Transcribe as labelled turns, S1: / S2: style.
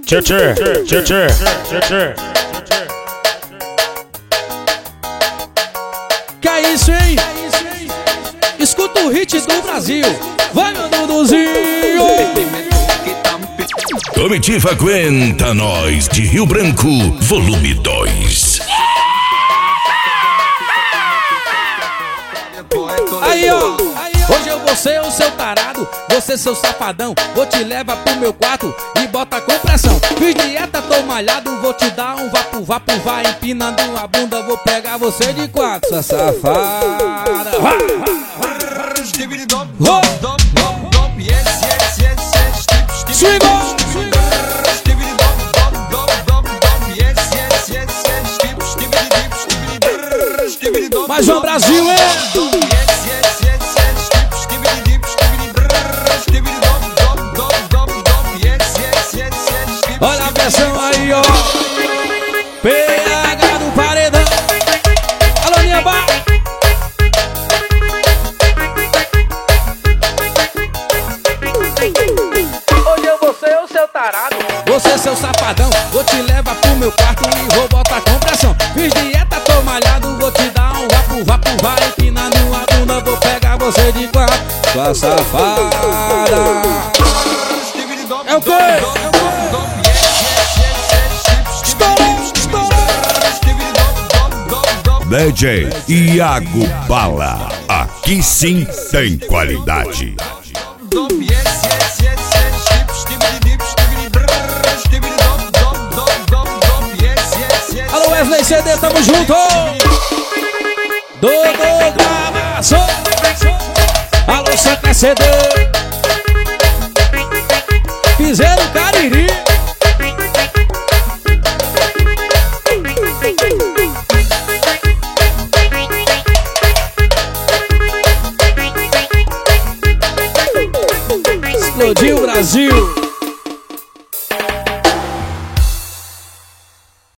S1: Tchê, tchê, tchê, tchê, tchê, tchê.
S2: Que é isso, hein? Escuta o hit do Brasil. Vai, meu Duduzinho!
S3: Comitiva Aguenta Nós de Rio Branco, volume 2.
S2: Aí, ó, hoje eu vou ser o seu tarado, você seu safadão. Vou te levar pro meu quarto e bota com pressão. Fiz dieta, tô malhado, vou te dar um vapo, vapo, vai empinando a bunda. Vou pegar você de quatro, sua safada. Swingou! Mais um Brasil, hein? Olha a pressão aí, ó. PH do paredão. Alô, minha bar. Hoje eu vou ser o seu tarado, você seu safadão. Vou te levar pro meu quarto e vou botar com pressão. Fiz dieta, tô malhado, vou te dar um vapo, vapo, vai empinando a bunda. Vou pegar você de quatro, sua safada. É o quê?
S3: DJ Iago Bala, aqui sim tem qualidade.
S2: Alô, Wesley CD, tamo junto! Dodô gravação. Alô, Santa CD. Fizeram Cariri. Explodiu o Brasil.